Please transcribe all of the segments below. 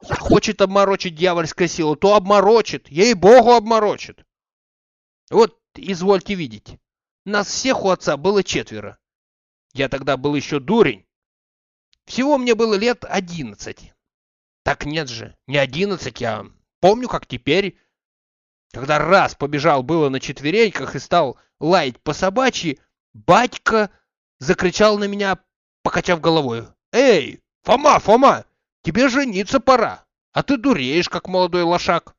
Захочет обморочить дьявольская сила, то обморочит, ей-богу обморочит. Вот, извольте видеть, нас всех у отца было 4. Я тогда был еще дурень. Всего мне было лет 11. Так нет же, не 11, я помню, как теперь, когда раз побежал было на четвереньках и стал лаять по собачьи, батька закричал на меня, покачав головой. «Эй, Фома, Фома, тебе жениться пора, а ты дуреешь, как молодой лошак».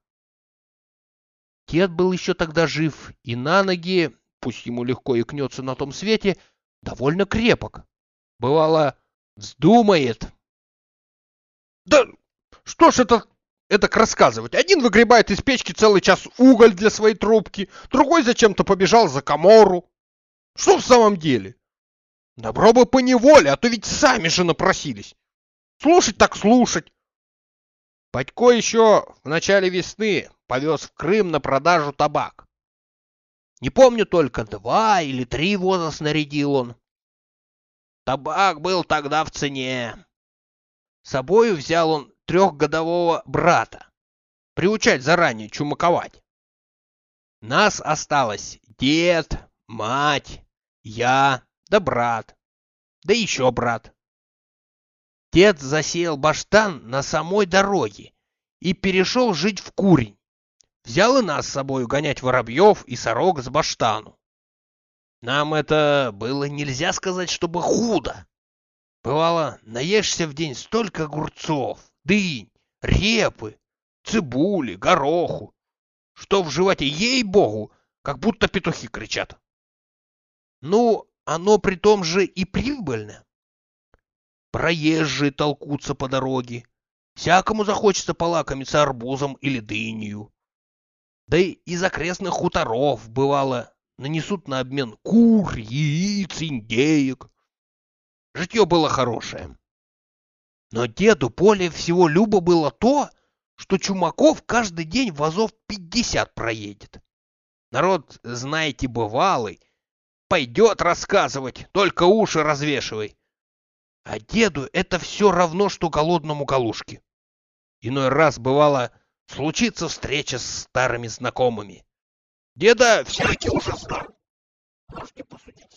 Дед был еще тогда жив и на ноги, пусть ему легко икнется на том свете, довольно крепок. Бывало, вздумает. Да что ж это рассказывать? Один выгребает из печки целый час уголь для своей трубки, другой зачем-то побежал за камору. Что в самом деле? Добро бы поневоле, а то ведь сами же напросились. Слушать так слушать. Батько еще в начале весны повез в Крым на продажу табак. Не помню только, 2 или 3 воза снарядил он. Табак был тогда в цене. С собою взял он 3-годового брата. Приучать заранее чумаковать. Нас осталось дед, мать, я, да брат, да еще брат. Дед засеял баштан на самой дороге и перешел жить в Курень. Взял и нас с собою гонять воробьев и сорок с баштану. Нам это было нельзя сказать, чтобы худо. Бывало, наешься в день столько огурцов, дынь, репы, цибули, гороху, что в животе, ей-богу, как будто петухи кричат. Ну, оно при том же и прибыльно. Проезжие толкутся по дороге. Всякому захочется полакомиться арбузом или дынью. Да и из окрестных хуторов, бывало, нанесут на обмен кур, яиц, индеек. Житье было хорошее. Но деду более всего любо было то, что Чумаков каждый день вазов 50 проедет. Народ, знаете, бывалый, пойдет рассказывать, только уши развешивай. А деду это все равно, что голодному галушке. Иной раз, бывало, случится встреча с старыми знакомыми. Деда всякий уже знал. Можете посудить.